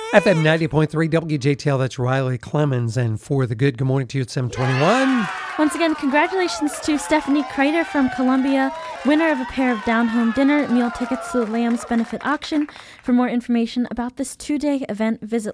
FM 90.3 WJTL, that's Riley Clemens. And For the Good morning to you at 721. Once again, congratulations to Stephanie Kreider from Columbia, winner of a pair of down-home dinner meal tickets to the Lambs Benefit Auction. For more information about this two-day event, visit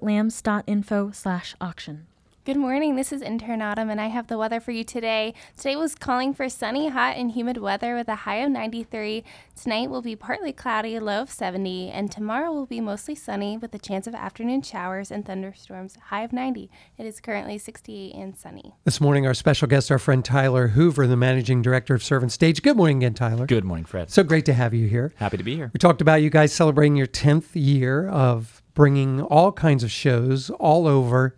lambs.info/auction. Good morning, this is Intern Autumn, and I have the weather for you today. Today was calling for sunny, hot, and humid weather with a high of 93. Tonight will be partly cloudy, a low of 70, and tomorrow will be mostly sunny with a chance of afternoon showers and thunderstorms, high of 90. It is currently 68 and sunny. This morning, our special guest, our friend Tyler Hoover, the Managing Director of Servant Stage. Good morning again, Tyler. Good morning, Fred. So great to have you here. Happy to be here. We talked about you guys celebrating your 10th year of bringing all kinds of shows all over.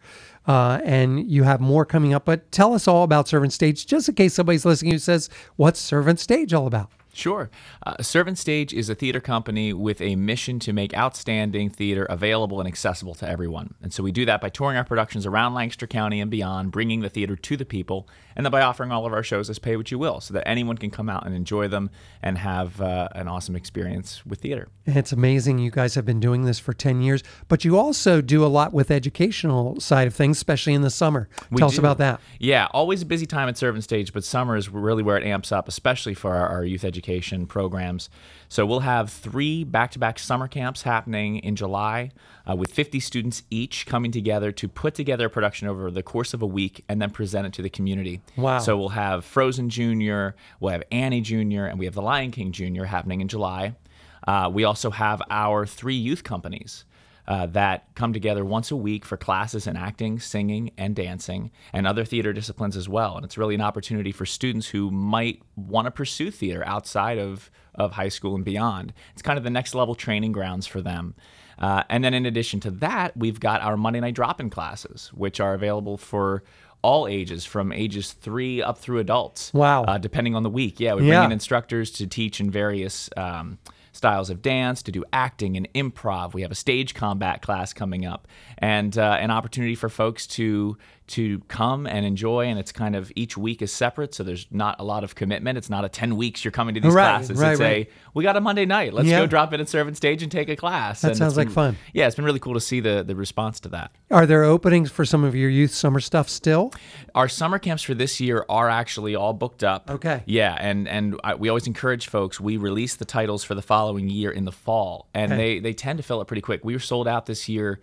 And you have more coming up, but tell us all about Servant Stage, just in case somebody's listening who says, what's Servant Stage all about? Sure. Servant Stage is a theater company with a mission to make outstanding theater available and accessible to everyone. And so we do that by touring our productions around Lancaster County and beyond, bringing the theater to the people, and then by offering all of our shows as pay what you will, so that anyone can come out and enjoy them and have an awesome experience with theater. It's amazing. You guys have been doing this for 10 years, but you also do a lot with educational side of things, especially in the summer. Tell us about that. Yeah, always a busy time at Servant Stage, but summer is really where it amps up, especially for our youth education programs. So we'll have 3 back-to-back summer camps happening in July with 50 students each coming together to put together a production over the course of a week and then present it to the community. Wow. So we'll have Frozen Junior, we'll have Annie Junior, and we have The Lion King Junior happening in July. We also have our 3 youth companies that come together once a week for classes in acting, singing, and dancing, and other theater disciplines as well. And it's really an opportunity for students who might want to pursue theater outside of high school and beyond. It's kind of the next level training grounds for them. And then in addition to that, we've got our Monday night drop-in classes, which are available for all ages, from ages 3 up through adults. Wow. Depending on the week. Yeah, we bring in instructors to teach in various styles of dance, to do acting and improv. We have a stage combat class coming up, and an opportunity for folks to come and enjoy. And it's kind of, each week is separate, so there's not a lot of commitment. It's not a 10 weeks you're coming to these classes. It's we got a Monday night. Let's go drop in at Servant Stage and take a class. That sounds like fun. Yeah, it's been really cool to see the response to that. Are there openings for some of your youth summer stuff still? Our summer camps for this year are actually all booked up. Okay. Yeah, and we always encourage folks, we release the titles for the following year in the fall, and they tend to fill it pretty quick. We were sold out this year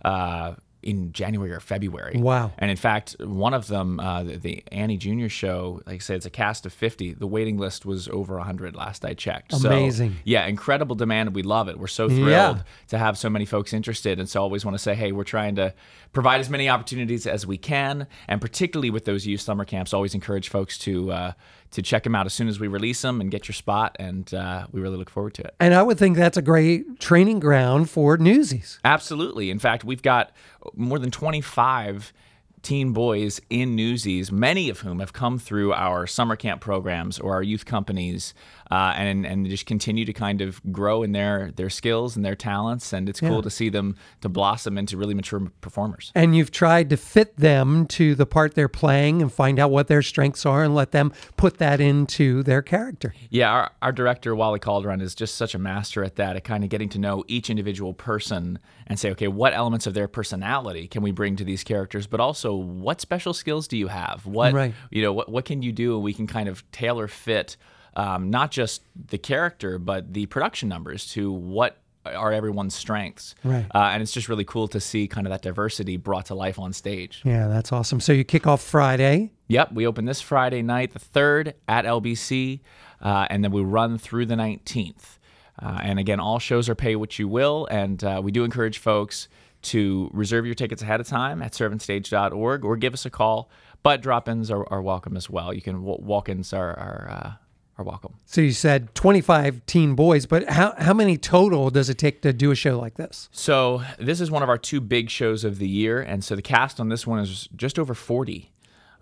in January or February. Wow. And in fact, one of them, the Annie Junior show, like I said, it's a cast of 50. The waiting list was over 100 last I checked. Amazing. So, yeah, incredible demand. We love it. We're so thrilled to have so many folks interested. And so I always want to say, hey, we're trying to provide as many opportunities as we can. And particularly with those youth summer camps, always encourage folks to check them out as soon as we release them and get your spot. And we really look forward to it. And I would think that's a great training ground for Newsies. Absolutely. In fact, we've got more than 25 teen boys in Newsies, many of whom have come through our summer camp programs or our youth companies, and just continue to kind of grow in their skills and their talents. And it's cool to see them to blossom into really mature performers. And you've tried to fit them to the part they're playing and find out what their strengths are and let them put that into their character. Yeah, our director, Wally Calderon, is just such a master at that, at kind of getting to know each individual person and say, okay, what elements of their personality can we bring to these characters, but also what special skills do you have? What can you do? And we can kind of tailor fit not just the character, but the production numbers to what are everyone's strengths. Right. And it's just really cool to see kind of that diversity brought to life on stage. Yeah, that's awesome. So you kick off Friday. Yep, we open this Friday night, the 3rd, at LBC, and then we run through the 19th. And again, all shows are pay what you will, and we do encourage folks to reserve your tickets ahead of time at servantstage.org or give us a call. But drop-ins are welcome as well. You can walk-ins are welcome. So you said 25 teen boys, but how many total does it take to do a show like this? So this is one of our 2 big shows of the year, and so the cast on this one is just over 40.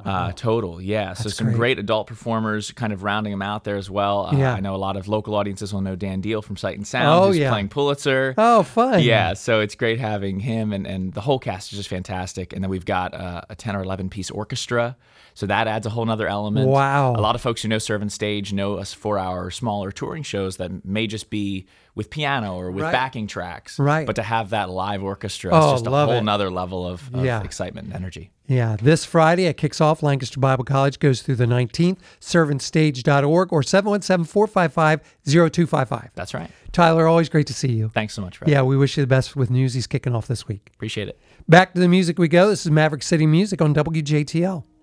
Total, yeah. So some great. great adult performers kind of rounding them out there as well. Yeah. I know a lot of local audiences will know Dan Deal from Sight and Sound, Oh, who's yeah. playing Pulitzer. Oh, fun. Yeah, so it's great having him, and the whole cast is just fantastic. And then we've got a 10 or 11 piece orchestra, so that adds a whole nother element. Wow. A lot of folks who know Servant Stage know us for our smaller touring shows that may just be with piano or with Right. backing tracks. Right. But to have that live orchestra Oh, is just a love whole it. nother level of Yeah. excitement and energy. Yeah, this Friday it kicks off. Lancaster Bible College goes through the 19th. ServantStage.org or 717-455-0255. That's right. Tyler, always great to see you. Thanks so much, Fred. Yeah, we wish you the best with Newsies kicking off this week. Appreciate it. Back to the music we go. This is Maverick City Music on WJTL.